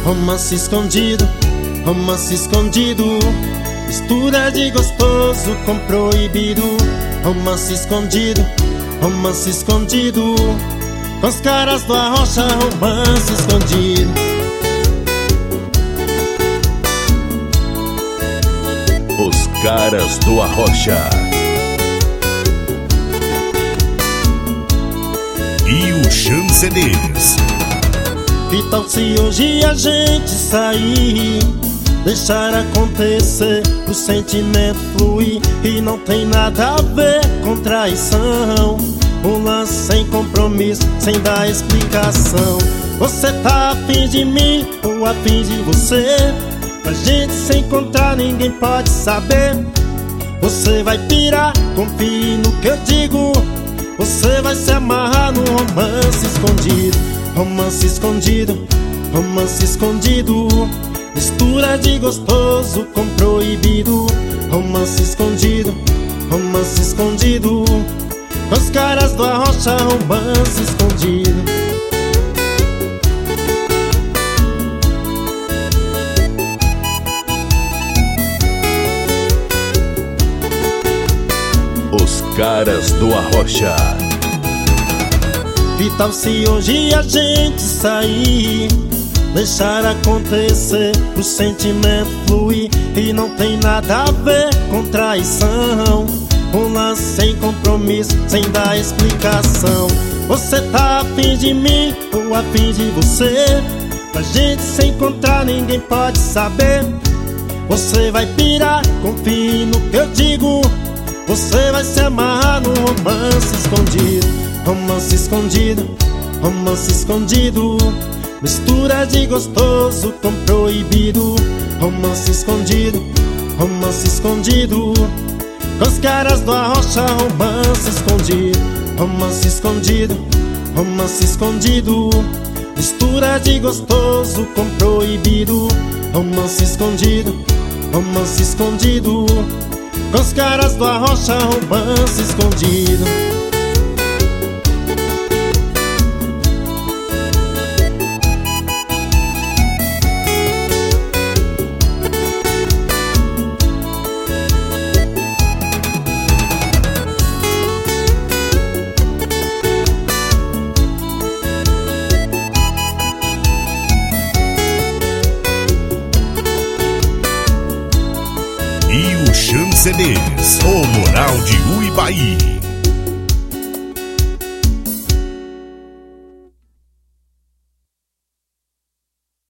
romance escondido, romance escondido. Mistura de gostoso com proibido. Romance escondido, romance escondido. Com os caras do Arrocha, romance escondido. Os caras do Arrocha. E o Chancedes. Que tal se hoje a gente sair, deixar acontecer, o sentimento fluir, e não tem nada a ver com traição. Um lance sem compromisso, sem dar explicação. Você tá afim de mim ou afim de você? Pra gente se encontrar ninguém pode saber. Você vai pirar, confie no que eu digo. Você vai se amarrar no romance escondido. Romance escondido, romance escondido. Mistura de gostoso com proibido. Romance escondido, romance escondido. Com os caras do Arrocha, romance escondido. Os caras do Arrocha. Que tal se hoje a gente sair, deixar acontecer, o sentimento fluir, e não tem nada a ver com traição. Um lance sem compromisso, sem dar explicação. Você tá afim de mim ou afim de você? Pra gente se encontrar ninguém pode saber. Você vai pirar, confie no que eu digo. Você vai se amarrar no romance escondido. Romance escondido, romance escondido. Mistura de gostoso com proibido. Romance escondido, romance escondido. Com os caras do Arrocha, romance escondido. Romance escondido, romance escondido. Mistura de gostoso com proibido. Romance escondido, romance escondido. Com os caras do Arrocha, romance escondido. E o Chancedes, o Moral de Uibaí.